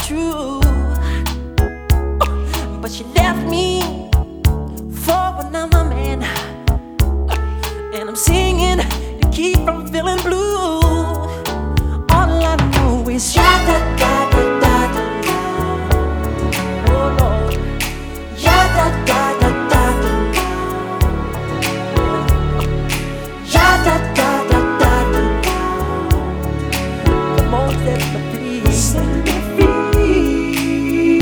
true. But she left me for another man, and I'm singing to keep from feeling blue. All I know is sha da da da da da. Oh Lord, ya da da da da da. Ya da da da da da. Come on, set me free, set me free.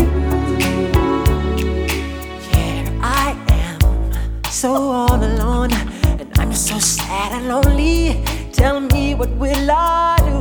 Yeah, I am so all alone, and I'm so sad and lonely. Tell me, what will I do?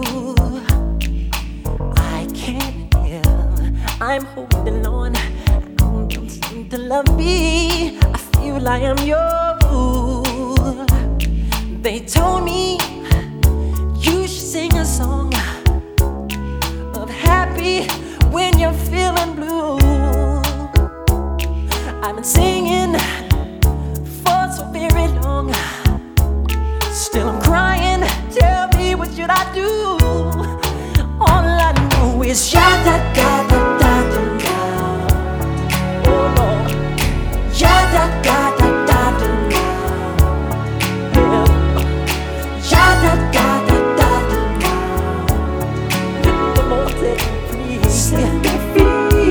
I can't help, I'm holding on. Don't seem to love me. I feel I am your fool. They told me you should sing a song of happy when you're feeling blue. I've been singing for so very long. Still I'm crying. Tell me, what should I do? All I know is sha da da da da da da. Oh Lord, ya da da da da da da. Yeah, ya da da da da da da. Come on, set me free, set me free.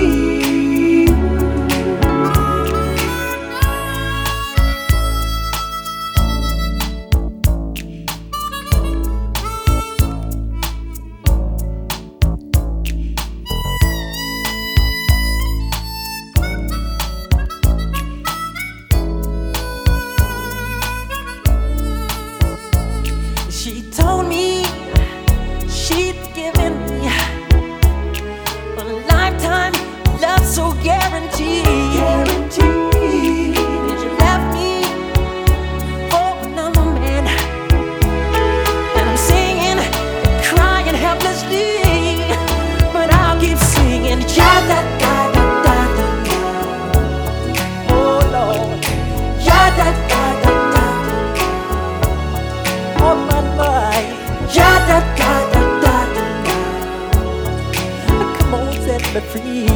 She told me she'd given me a lifetime love so guaranteed. Guaranteed. Then she left me for another man, and I'm singing and crying helplessly. But I'll keep singing, ya da da da da da da. Oh Lord, ya da da da da da. On my mind, ya da da da da da. Come on, set me free.